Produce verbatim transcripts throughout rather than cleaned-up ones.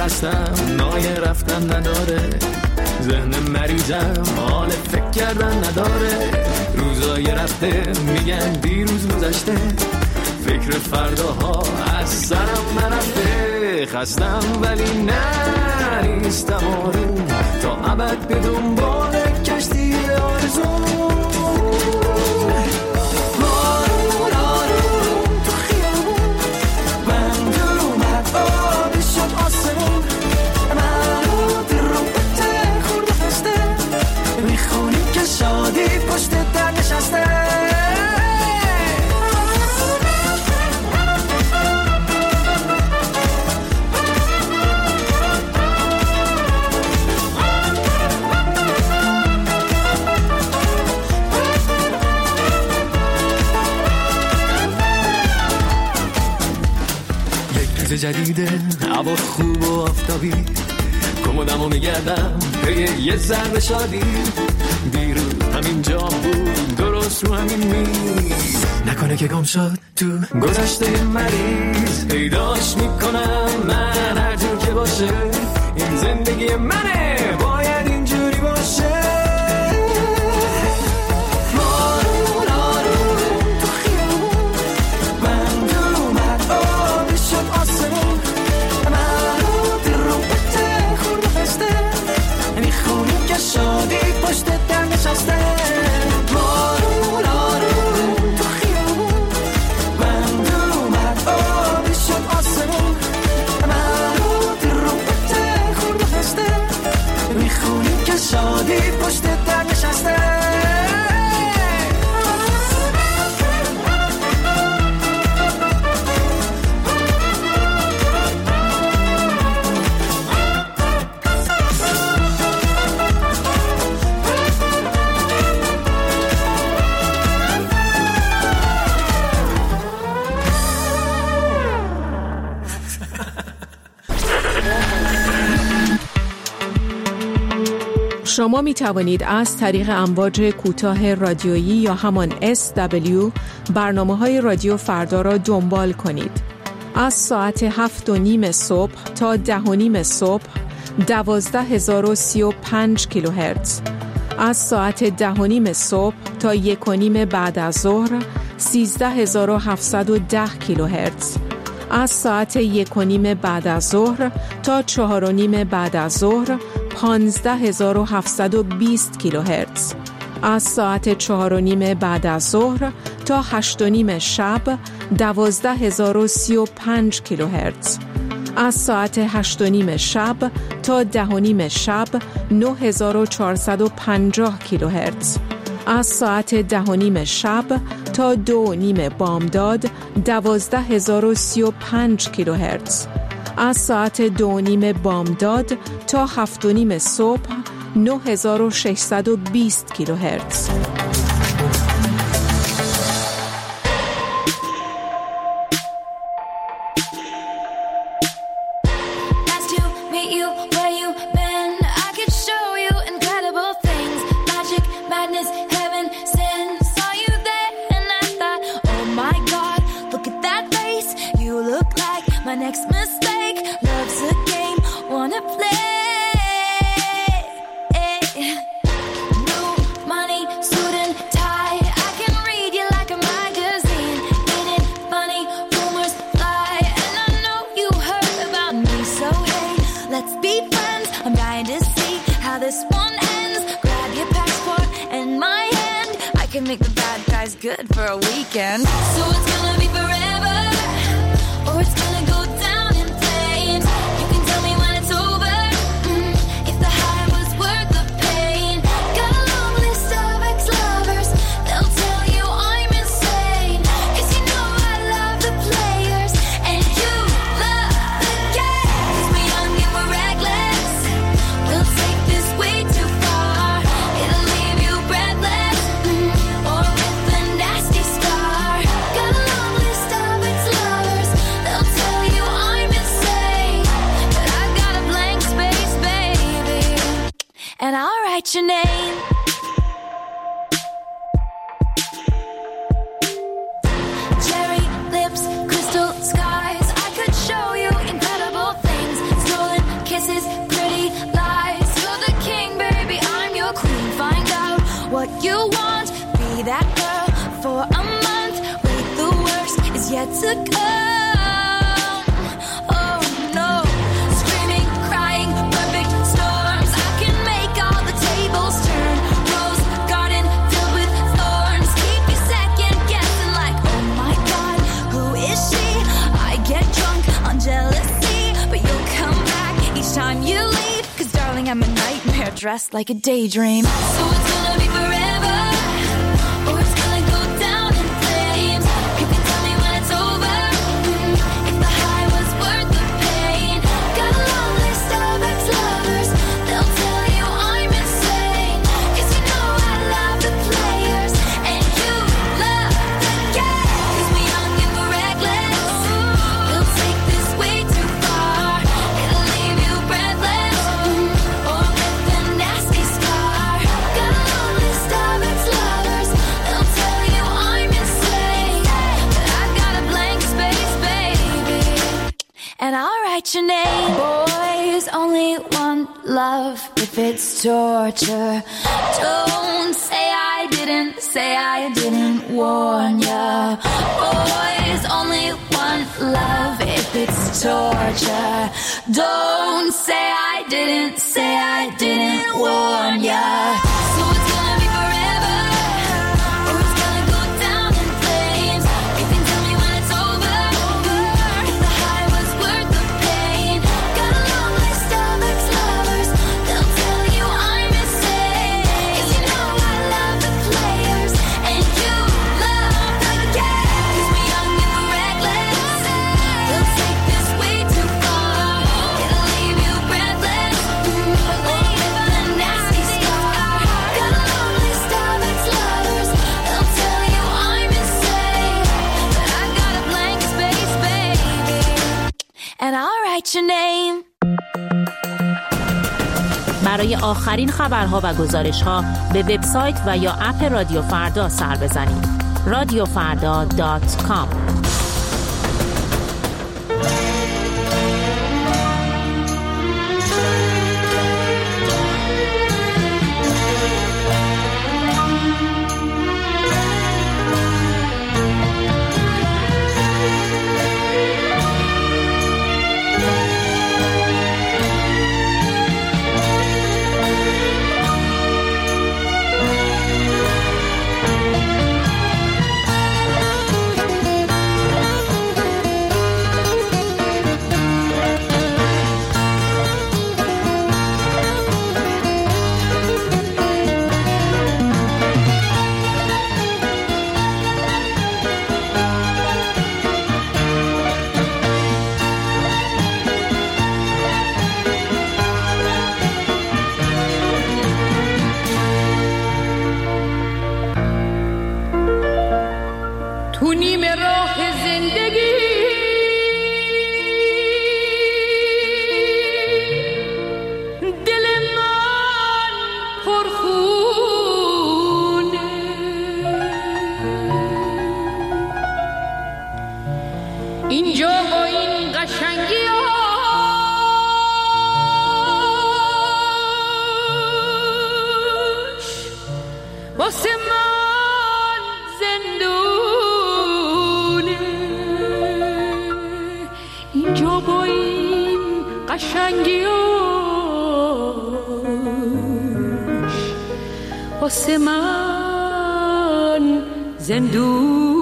خستم نای رفتن نداره، ذهن مریضم حال فکر کردن نداره، روزای رفته میگن دیروز گذشته، فکر فرداها از سرم نرفته، خستم ولی نه نیستم آروم، تا ابد به دنبال کشتی آرزوم. جدیده هوا خوب و آفتابی، کمدمو میگردم به یه ذره شادی، دیروز همین جا بود درست رو همین میز، نکنه که گم شد تو گذشته مریض، پیداش میکنم من هر جور که باشه، این زندگی منه باید اینجوری باشه. شادی پشت در نشسته، بارون آروم تو خیابون، بند اومد آبی شد آسمون، من رو بته خورد و خسته، میخونیم که شادی پشت در نشسته. شما می توانید از طریق امواج کوتاه رادیویی یا همان اس دبلیو برنامه‌های رادیو فردا را دنبال کنید. از ساعت هفت و نیم صبح تا ده و نیم صبح دوازده هزار و سی و پنج کیلوهرتز، از ساعت ده و نیم صبح تا یک و نیم بعد از ظهر سیزده هزار و هفتصد و ده کیلوهرتز، از ساعت یک و نیم بعد از ظهر تا چهار و نیم بعد از ظهر پانزده هزار و هفتصد و بیست کیلوهرتز، از ساعت چهار و نیم بعد از ظهر تا هشت و نیم شب دوازده هزار و سی و پنج کیلوهرتز، از ساعت هشت و نیم شب تا ده و نیم شب نه هزار و چهارصد و پنجاه کیلوهرتز، از ساعت ده و نیم شب تا دو و نیم بامداد دوازده هزار و سی و پنج کیلوهرتز، از ساعت دو و نیم بامداد تا هفت و نیم صبح نه هزار و ششصد و بیست کیلوهرتز. Good for a weekend. So it's gonna be forever, or it's gonna go down in flames. You can tell me when it's over, mm, if the high was worth the pain. Got a long list of ex-lovers, they'll tell you I'm insane. Cause you know I love the players, and you love the game. Cause we're young and we're reckless, we'll take this way too far. It'll leave you breathless, mm, or with a nasty scar. Got a long list of ex-lovers. that girl for a month. Wait, the worst is yet to come. Oh no, screaming, crying, perfect storms. I can make all the tables turn. Rose garden filled with thorns. Keep you second guessing like, oh my God, who is she? I get drunk on jealousy, but you'll come back each time you leave. Cause darling, I'm a nightmare dressed like a daydream. So it's gonna be forever, or it's gonna go down in flames. You can tell me when it's over, mm, if the high was worth the pain. Got a long list of ex-lovers, they'll tell you I'm insane. Cause you know I love the players, and you love the game. Cause we're young and we're reckless, we'll take this way too far. It'll leave you breathless, mm, or with a nasty scar. Got a long list of ex-lovers, they'll tell you I'm insane. But I've got a blank space, baby, and I'll write your name. Boys only want love if it's torture. Don't say I didn't, say I didn't warn ya. Boys only want love if it's torture. Don't say I didn't, say I didn't warn ya. So it's gonna be forever, or it's gonna go down in flames. You can tell me when it's over, if the high was worth the pain. Got a long list of ex-lovers, they'll tell you I'm insane. Cause you know I love the players, and you love the game. Cause we're young and we're reckless, we'll take this way too far. It'll leave you breathless, mm, or with a nasty scar. Got a long list of ex-lovers, they'll tell you I'm insane. But I got a blank space, baby, and I'll write your name. برای آخرین خبرها و گزارش‌ها به وبسایت و یا اپ رادیو فردا سر بزنید. رادیو فردا دات کام. تو نیمه راه زندگی دل من پرخونه، اینجا با این قشنگی هاش واسه من زندونه. اینجا با این قشنگیاش واسه من زندونه.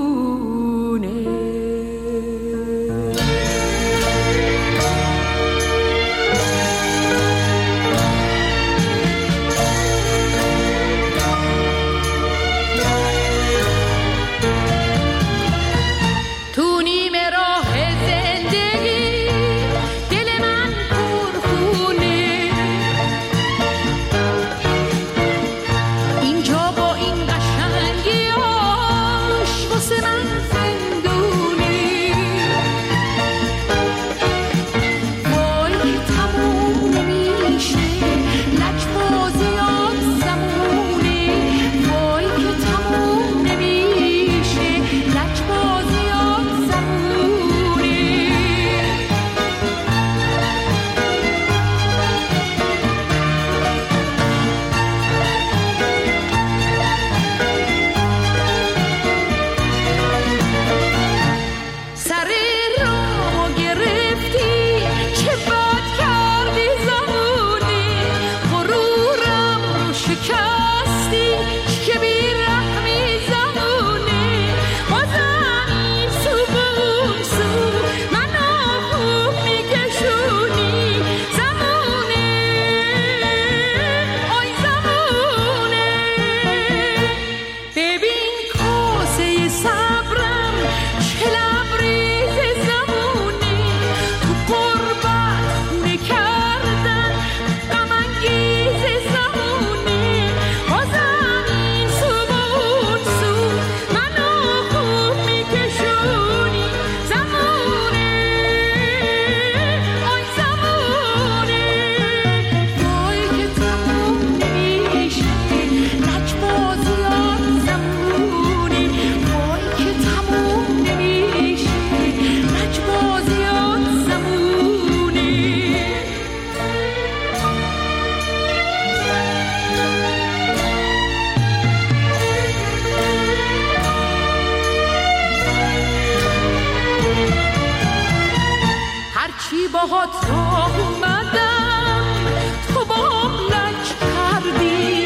پاهات را اومدم تو با لج کردی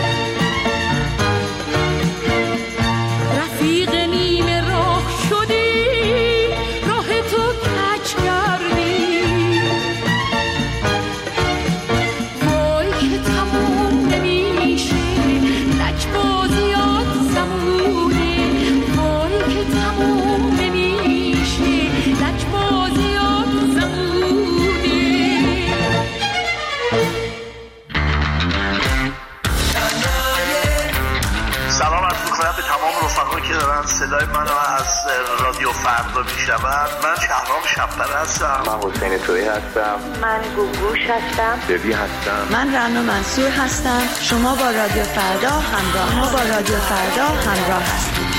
رفیق نیمه راه شدی راه تو کج کردی وای که تموم نمیشه لج بازیات زمونه وای که تموم نمیشه لج بازیات زمونه سلام عرض می‌کنم به تمام رفقایی که دارن صدای منو از رادیو فردا میشنون. من شهرام شب‌پره هستم. من حسین تویی هستم. من گوگوش هستم. ببی هستم. من رنا منصور هستم. شما با رادیو فردا همراه ما با رادیو فردا همراه هستید.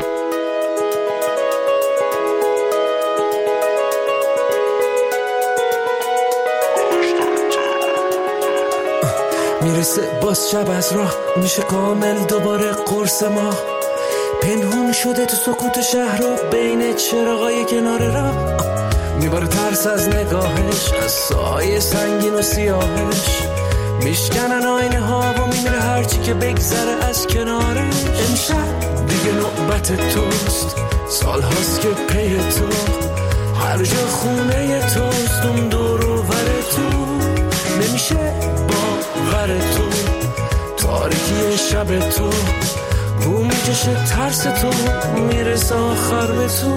میرسه باز شب از راه میشه کامل دوباره قرص ما پنهون شده تو سکوت شهر و بین چراغای کنار راه میباره ترس از نگاهش از سایه سنگین و سیاهش میشکنن آینه ها و میمیره هرچی که بگذره از کنارش امشب دیگه نوبت توست سال هاست که پی تو هر جا خونه توست اون دور و ور تو نمیشه باور تو تاریکی شب تو بو میکشه ترس تو میرسه آخر به تو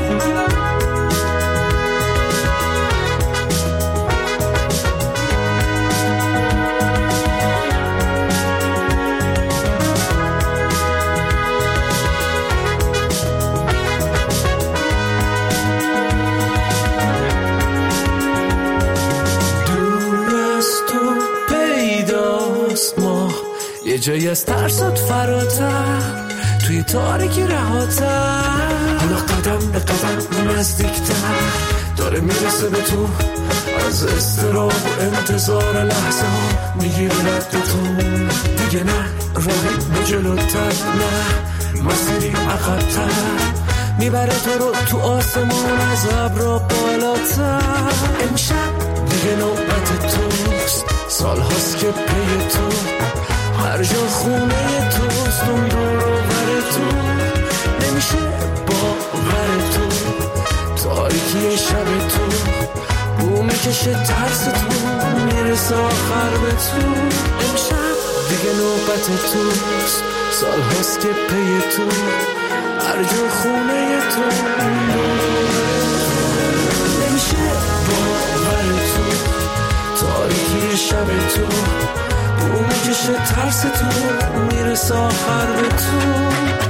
یه جایی از ترسات فراتر توی تاریکی رهاتر حالا قدم به قدم نزدیکتر داره میرسه به تو از استراب و انتظار لحظه ها میگیره رد تو دیگه نه راهی به جلوتر نه مسیری عقبتر میبره تو رو تو آسمون از ابرا بالاتر امشب دیگه نوبت توست سال هاست که پی تو هر جا خونه توست اون دور و بر تو نمیشه باور تو تاریکی شب تو بو میکشه ترس تو میرسه آخر به تو امشب دیگه نوبت توست سال هاست که پی تو هر جا خونه تو اون دور و بر تو نمیشه باور تو تاریکی شب تو بو میکشه ترس تو میرسه آخر به تو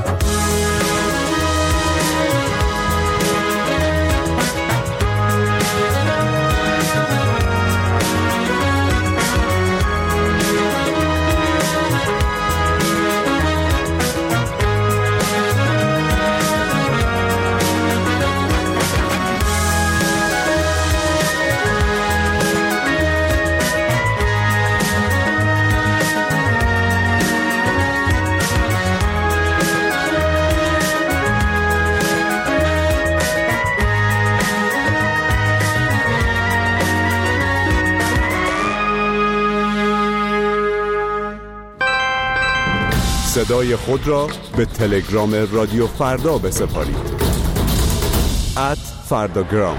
صدای خود را به تلگرام رادیو فردا بسپارید ات فرداگرام.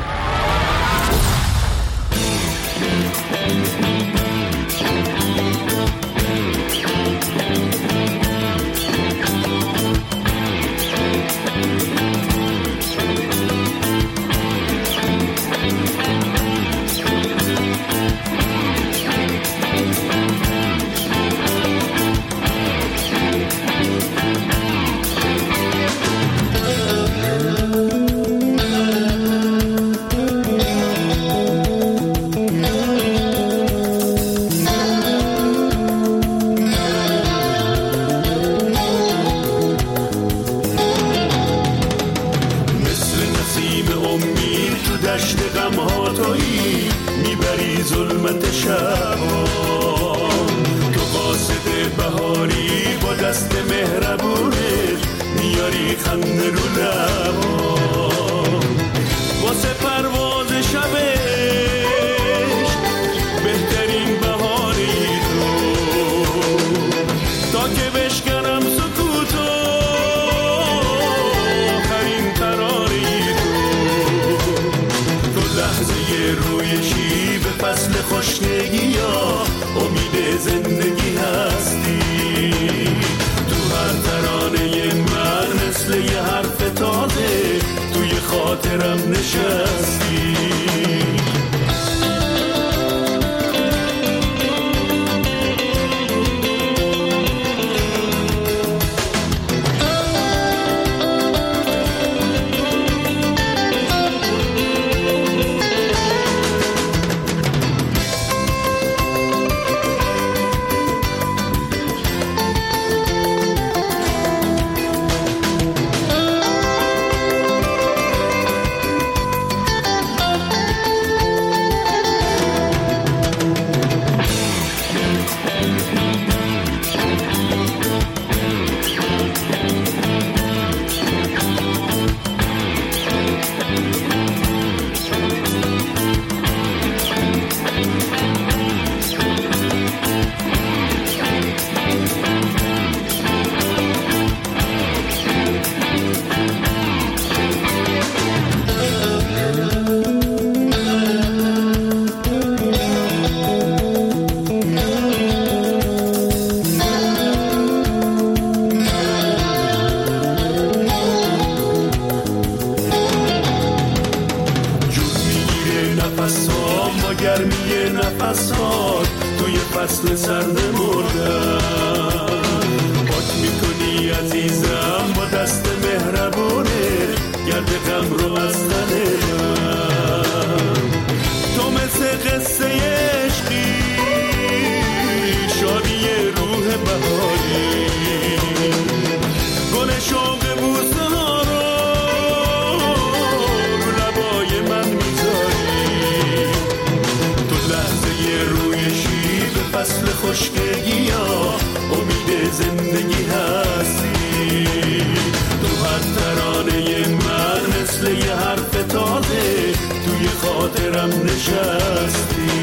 خنده رو لبا واسه پرواز شبه فصل سرد مردم. پاک میکنی عزیزم با دست مهربونه گرد غم رو از تن من. تو مثل قصه عشقی شادی روح بهاری، گل شوق بوسه ها رو رو لبای من میذاری. تو لحظه روی شیب فصل خشکگی ها امید زندگی هستی. تو هر ترانه من مثل یه حرف تازه توی خاطرم نشستی.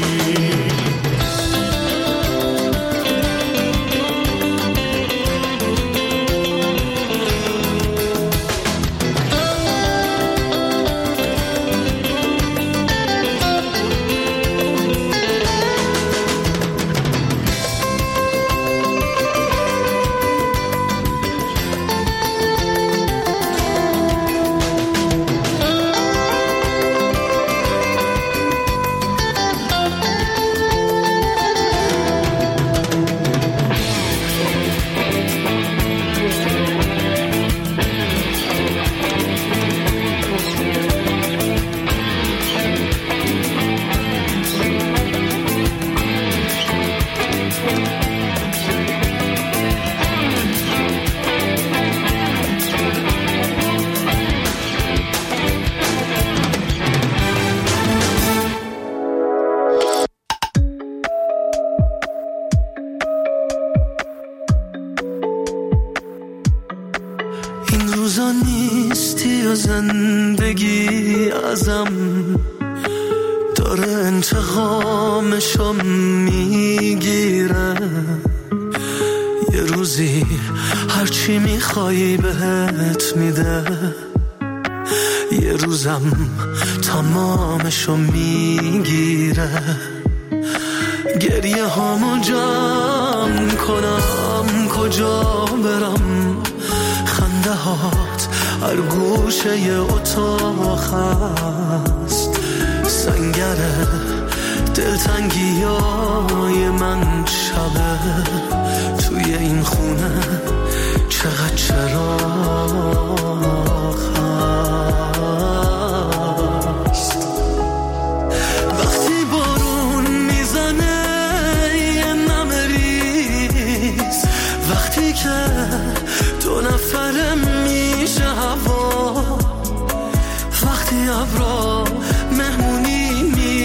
زندگی ازم داره انتقامشو میگیره. یه روزی هرچی میخوایی بهت میده، یه روزم تمامشو میگیره. گریه هامو جمع کنم کجا برم، خنده هات هر گوشه ی اتاق هست. سنگره دلتنگی های من شبه توی این خونه چقدر چراغ هست. وقتی بارون میزنه یه نمه ریز، وقتی که دو نفره میشه هوا، وقتی ابرا مهمونی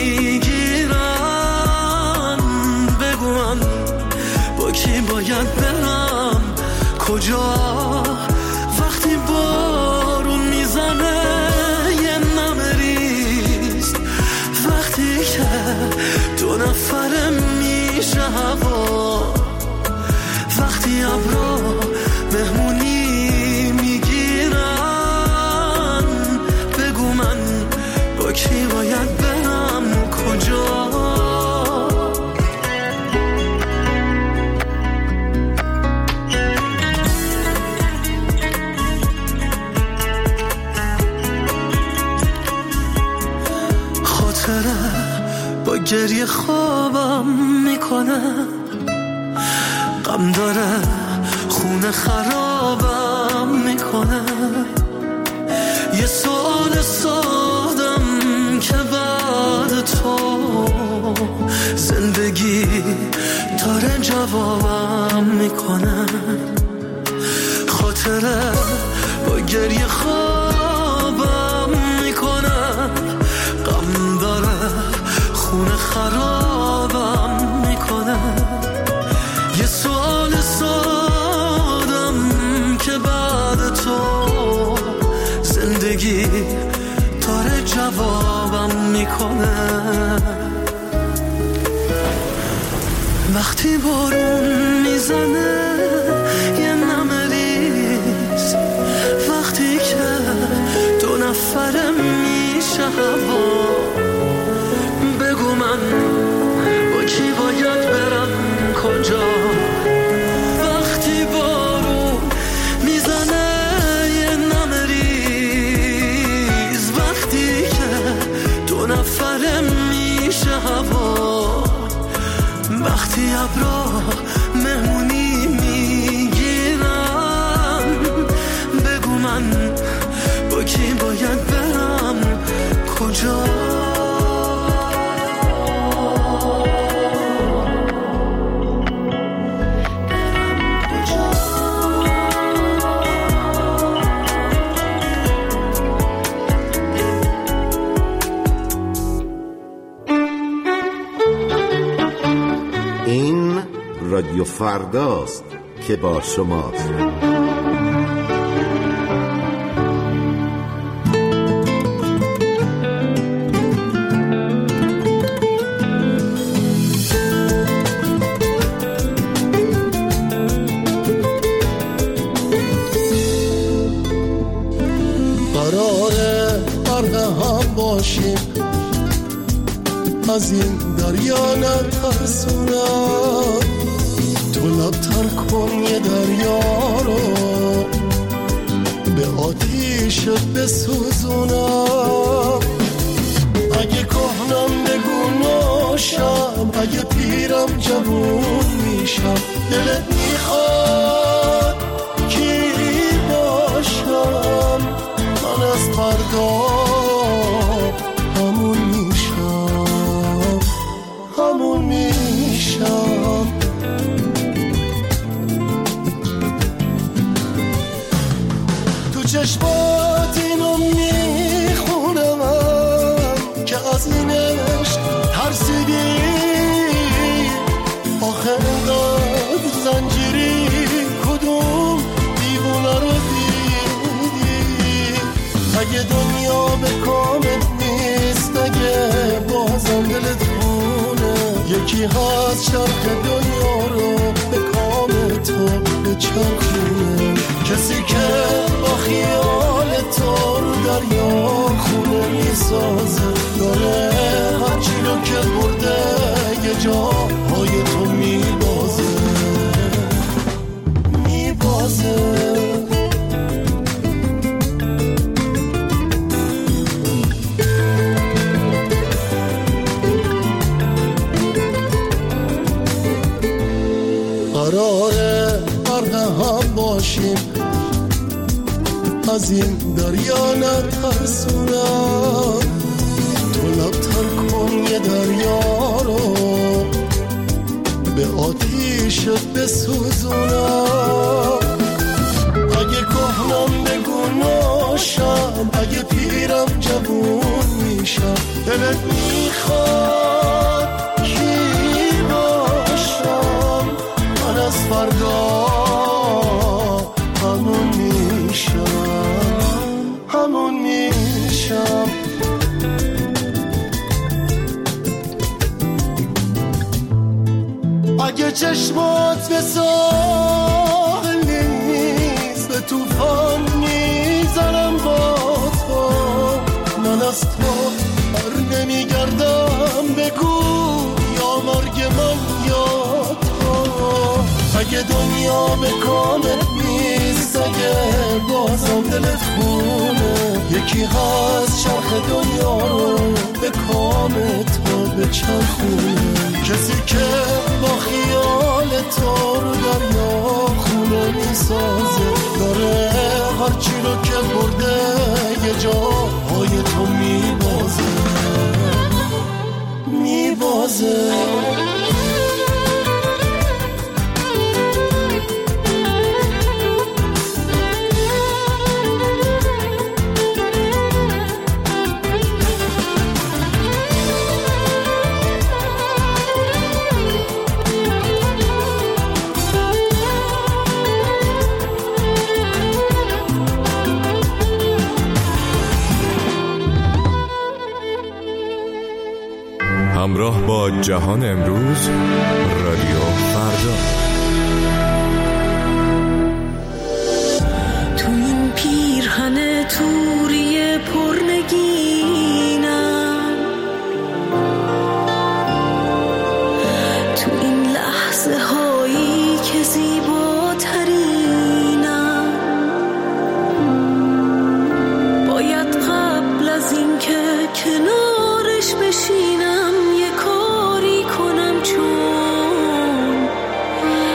میگیرن، بگو من با کی باید برم کجا. وقتی بارون میزنه یه نمه ریز، وقتی که دو نفره میشه هوا، وقتی ابرا مهمونی میگیرن، بگو من با کی باید برم کجا. خاطره با گریه خوابم میکنه، غم داره خونه خرابم میکنه. یه سوال سادم که بعد تو زندگی داره جوابم میکنه. خاطره با گریه خوابم میکنه، غم داره خونه خرابم میکنه. یه سوال سادم که بعد تو زندگی داره جوابم میکنه. وقتی بارون میزنه یه نمه ریز، وقتی که دو نفره میشه هوا، بگو من با کی باید برم کجا. وقتی بارون میزنه یه نمه ریز، وقتی که دو نفره میشه هوا، وقتی ابرا با کی باید برم کجا. این رادیو فرداست که با شماست. قراره غرق هم باشیم، از این دریا نترسونم. تو لبتر کن یه دریا رو، به آتیشت بسوزونم. اگه کهنم بگو نوشم، اگه پیرم جوون میشم. دلت میخواد کی باشم، من از فردا همون میشم، همون میشم. تو چشمات اینو میخونم که از این عشق ترسیدی. آخه انقدر زنجیری، کدوم دیوونه رو دیدی؟ اگه دنیا به کامت نیست، اگه بازم دلت خونه، یکی هست شرق دنیا رو به کام تو بچرخونه. کسی که با خیال تو رو دریا خونه میسازه، داره هرچی رو که برده یه جاهای تو میبازه، میبازه. قراره غرق هم باشیم، از این دریا نترسونم. تو لبتر کن یه دریا رو، به آتیشت بسوزونم. اگه کهنم بگو نوشم، اگه پیرم جوون میشم. دلت میخواد کی باشم، من از فردا همون میشم، همون میشم. اگه چشمات به ساحل نیست، به توفان میزنم با تو. من از تو بر نمیگردم، بگو یا مرگ من یا تو. اگه دنیا به کامت نیست، اگه بازم دلت خونه، یکی هست چرخ دنیا رو به کام تو بچرخونه. کسی که با خیال تو رو دریا خونه میسازه، داره هرچی رو که برده یه جاهای تو میبازه، میبازه. همراه با جهان امروز، رادیو فردا. تو این پیرهن توری پرنگینم، تو این لحظه هایی که زیباترینم، باید قبل از این که کنارش بشینم یه کاری کنم، چون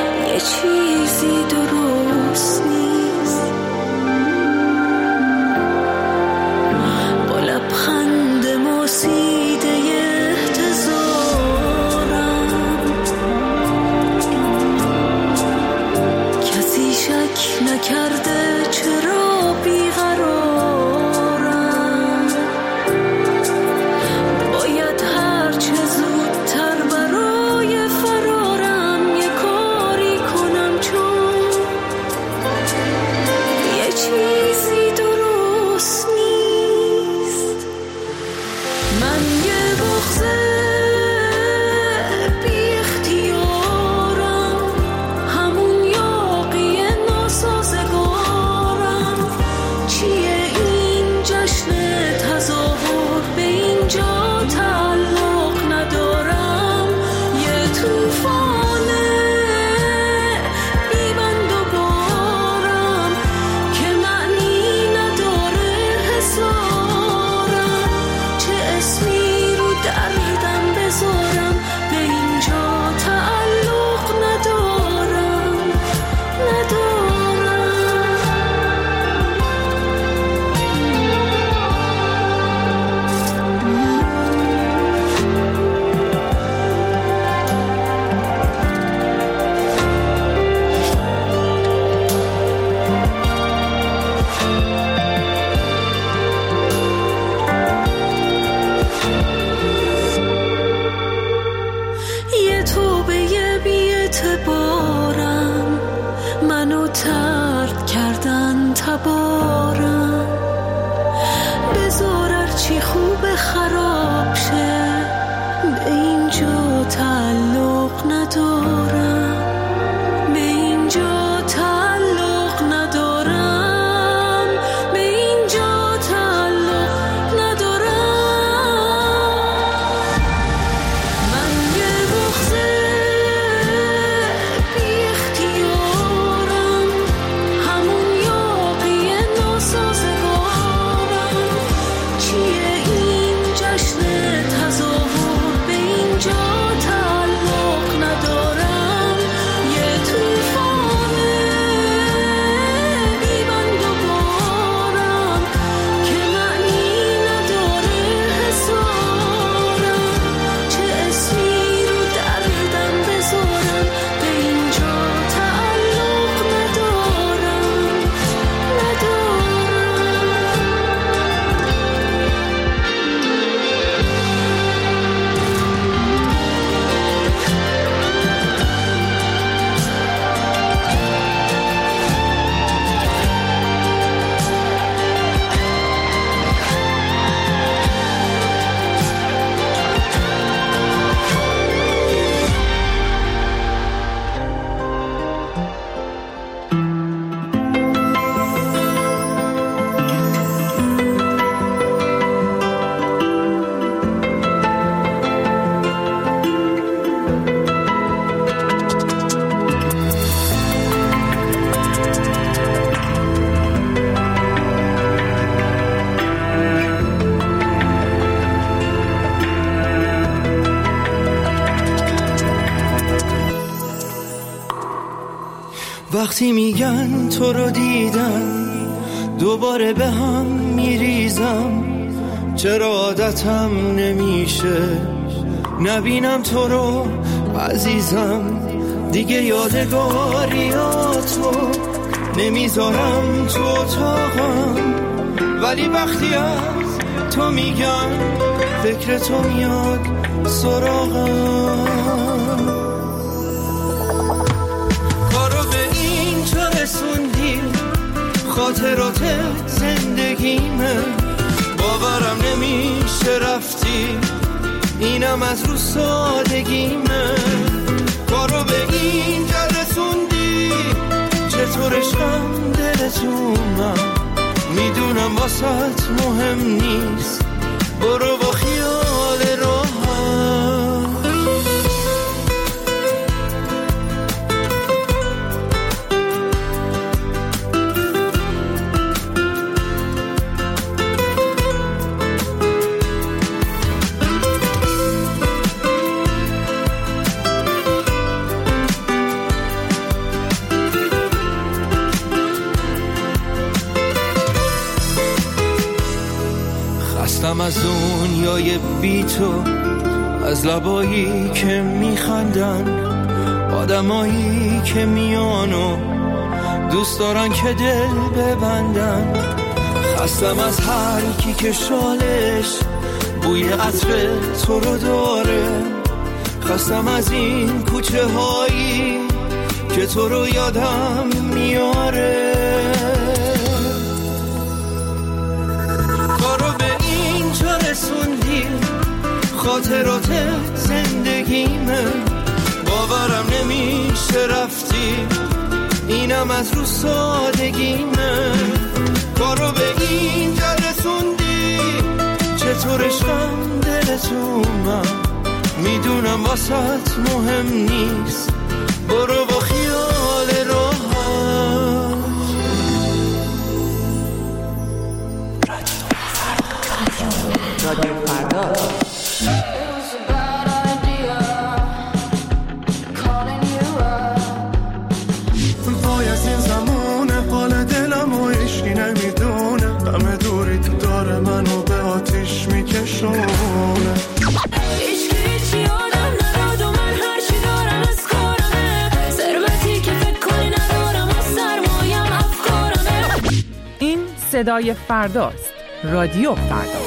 وقتی میگن تو رو دیدم دوباره به هم میریزم، چرا عادتم نمیشه نبینم تو رو عزیزم. دیگه یادگاریاتو نمیذارم تو اتاقم، ولی وقتی از تو میگم فکر تو میاد سراغم. کارو به اینجا رسوندی، خاطرات زندگیمه، باورم نمیشه رفتی، اینم از رو سادگیمه. کارو به اینجا رسوندی، چطور عشقم دلتونم، میدونم واسط مهم نیست، برو با خیال راحت. خستم از دنیای بی تو، از لبایی که میخندن، آدمایی که میانو دوست دارن که دل ببندن. خستم از هر کی که شالش بوی عطر تو رو داره، خستم از این کوچه هایی که تو رو یادم میاره. کارو به اینجا رسوندی، خاطرات زندگیمه، باورم نمیشه رفتی، اینم از رو سادگیمه. کارو به اینجا رسوندی، چطور عشقم دلتونم، میدونم واسط مهم نیست، برو با خیال راحت. رادیو فردا. وای از این زمونه، حال دلم و عشقی نمیدونه، همه دوری تو داره منو به آتیش میکشونه. عشقی چی آدم نداد و من هرچی دارم از کارمه، ثروتی که فکر کنی ندارم و سرمایم افکارمه. این صدای فرداست. رادیو فردا.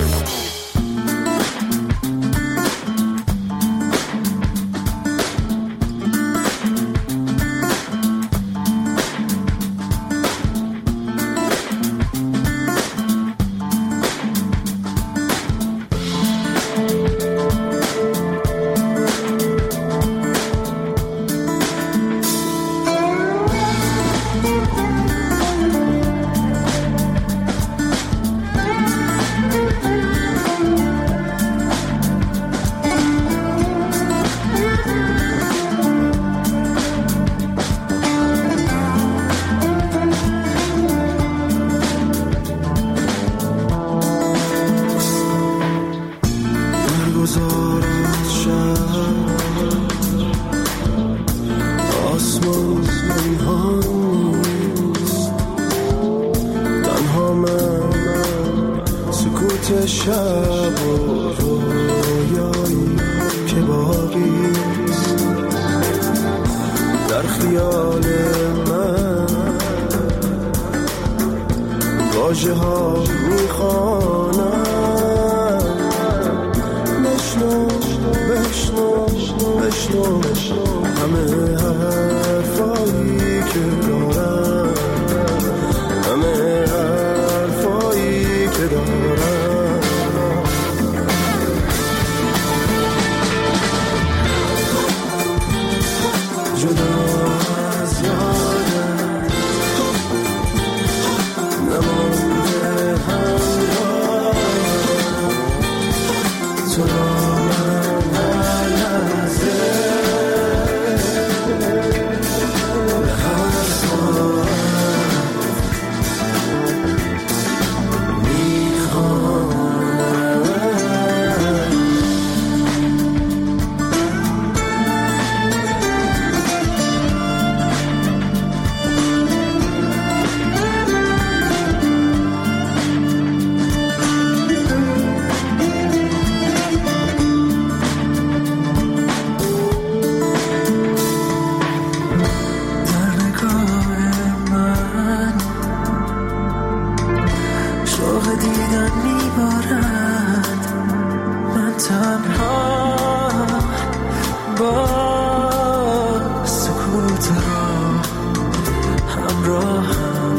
شب و رویایی که باقیست در خیال من، واژه ها میخوانم، بشنو بشنو بشنو همه حرفایی که دارم، همه حرفایی که دارم. جدا از یادم نمانده همراه تو را من هر لحظه شوق دیدن میبارد، من تنها با سکوت را همراهم.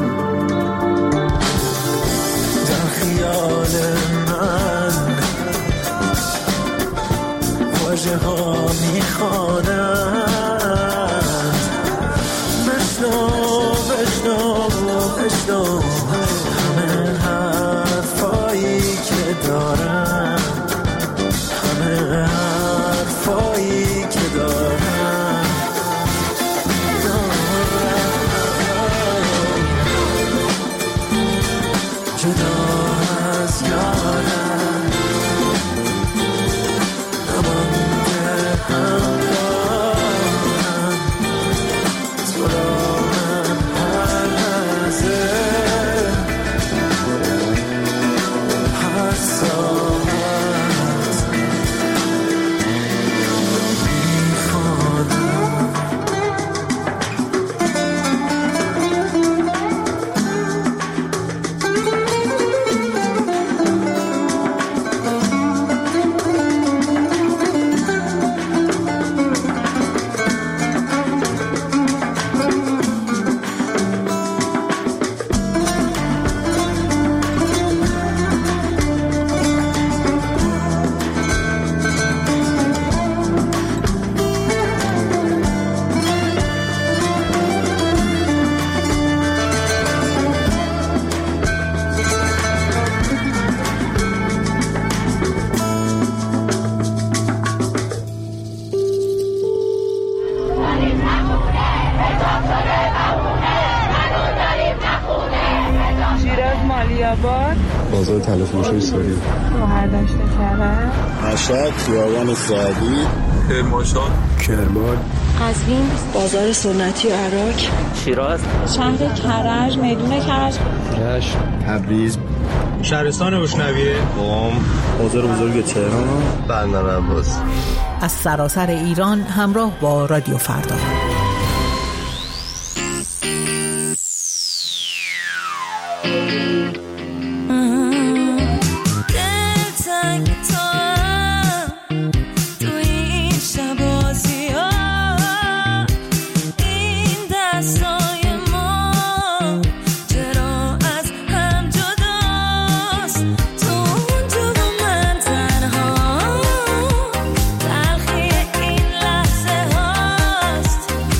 در خیال من واژه ها میخوانند، بشنو بشنو بشنو همه حرفایی که دارم، همه حرفایی که دارم، جدا از یادم نمانده همراهم، تو را من هر لحظه هر ساعت میخوانم. بازار تلفروشی سوری، بهرداشت کرد، مشهد، خیابان سعدی، کرمانشاه، کرمان، قزوین، بازار سنتی عراق، شیراز، شهر کرج، میدون کرج، رشت، تبریز، شهرستان بوشنویه، قم، بازار بزرگ تهران، بندر عباس. از سراسر ایران همراه با رادیو فردا. تلخی این لحظه هاست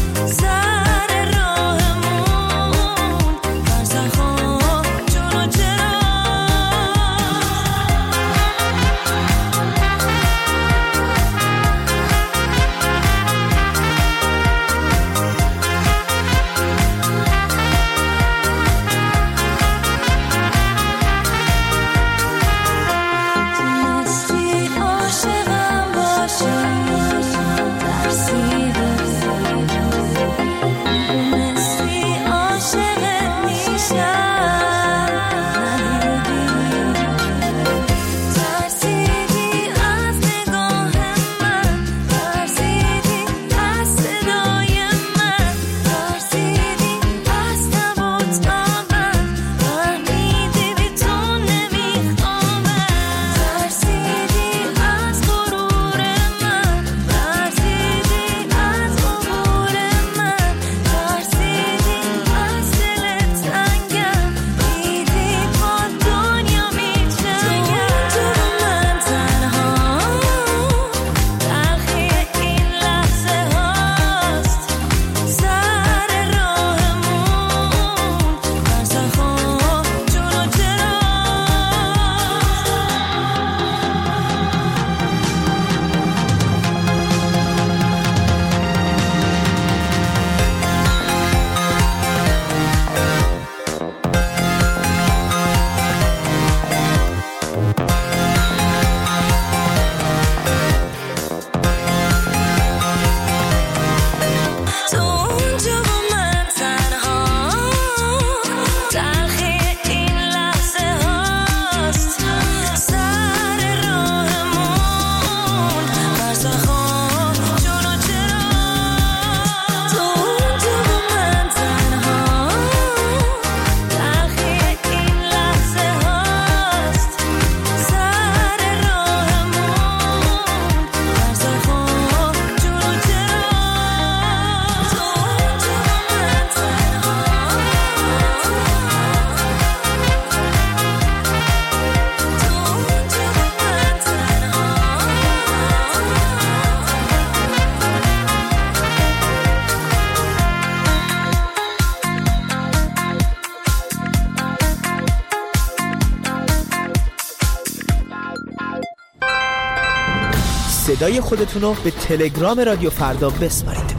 صدای خودتون رو به تلگرام رادیو فردا بسپارید.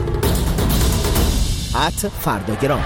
ات فرداگرام.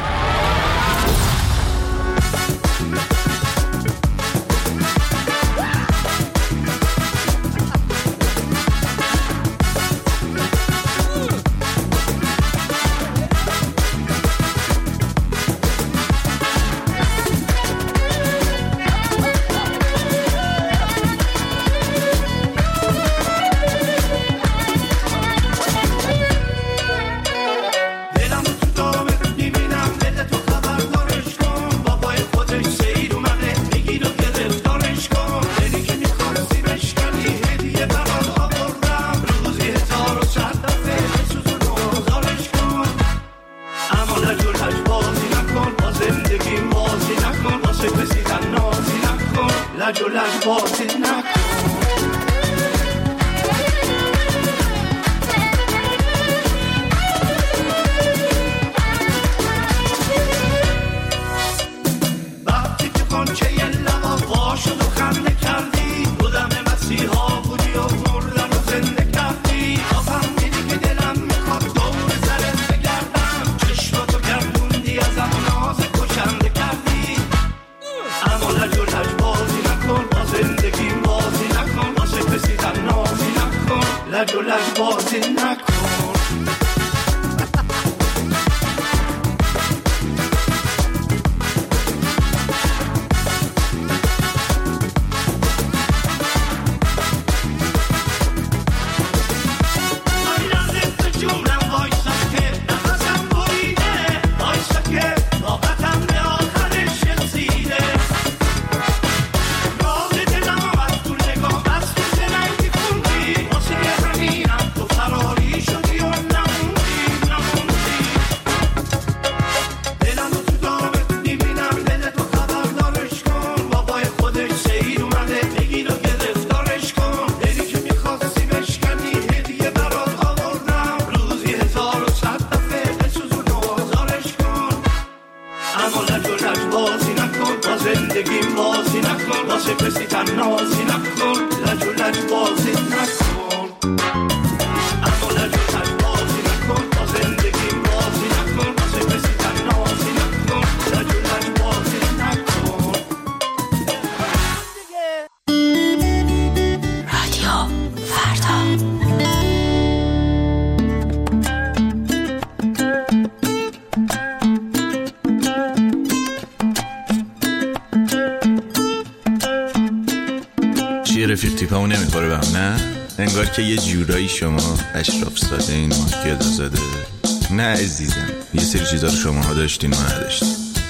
رفیق تیپمو نمیخوره به هم، نه؟ انگار که یه جورایی شما اشراف زاده این ما گدا زاده. نه عزیزم، یه سری چیزا رو شماها داشتین و نداشتین.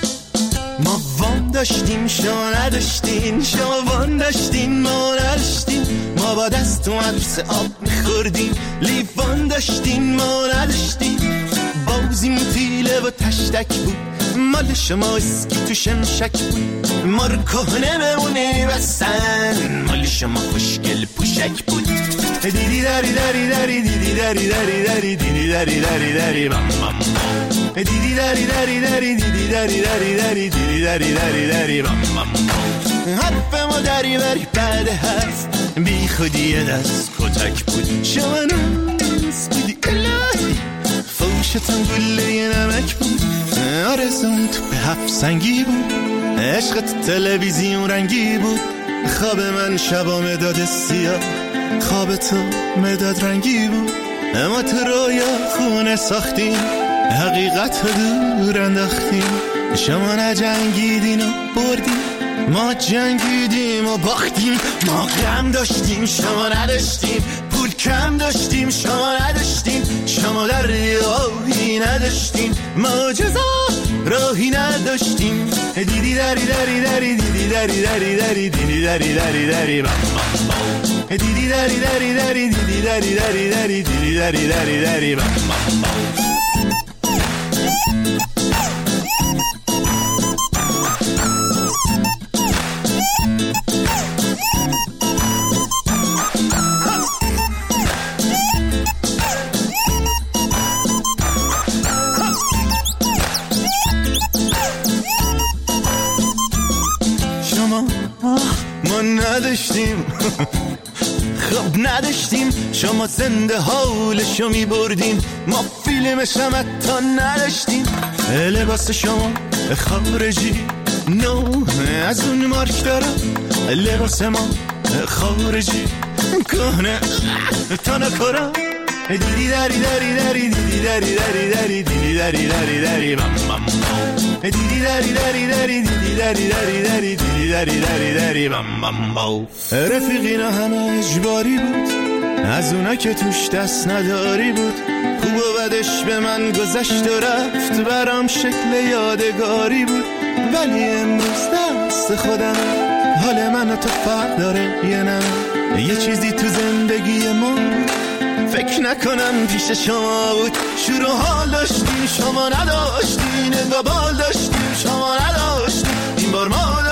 ما وان داشتیم شما نداشتین، شما وان داشتین ما نداشتین. ما با دست تو مدرسه آب میخوردیم، لیوان داشتین ما نداشتین. بازیم تیله و تشتک بود، مال شما اسکی تو شمشک بود. ما رو کهنه بمونه بستن، مال شما خوشگل پوشک بود. دیدی داری داری داری دیدی داری داری داری دیدی داری داری داری بام بام. دیدی داری داری داری دیدی داری داری داری دیدی داری داری داری بام بام. حرف ما داری بری بعد هست، بی خودی دست کتک بود. شما ناز بودی الهی، فوشتم گله نمک بود. آرزون تو به هفت سنگی بود، عشقت تلویزیون رنگی بود. خواب من شبا مداد سیاه، خواب تو مداد رنگی بود. اما تو رویا خونه ساختیم، حقیقت رو دور انداختیم. شما نجنگیدین و بردیم، ما جنگیدیم و باختیم. ما غم داشتیم شما نداشتیم، پول کم داشتیم شما نداشتیم. شما در راهی نداشتیم، ما جزا راهی نداشتیم. دیدی داری داری داری دیدی داری داری داری دیدی داری داری داری بام بام. دیدی داری داری داری دیدی داری داری داری دیدی داری داری داری بام بام. خب نداشتیم، شما زنده حالشو میبردین، ما فیلمش هم حتی نداشتیم. لباس شما خارجی نو از اون مارک دارم، لباس ما خارجی کهنه تا نکارم. دیدی داری داری داری دیدی داری داری داری دیدی داری داری داری بام بام دیدی داری داری داری دیدی داری داری داری دیدی داری داری داری بام بام باو. رفیقینا همه اجباری بود، از اونا که توش دست نداری بود. خوب و بدش به من گذشت و رفت، برام شکل یادگاری بود. ولی امروز دست خودم، حال من و تو فرق داره یه نه. یه چیزی تو زندگی ما فکر نکنم پیش شما بود. شروع حال داشتیم شما نداشتین، انگار بال داشتیم شما نداشتین، این بار ما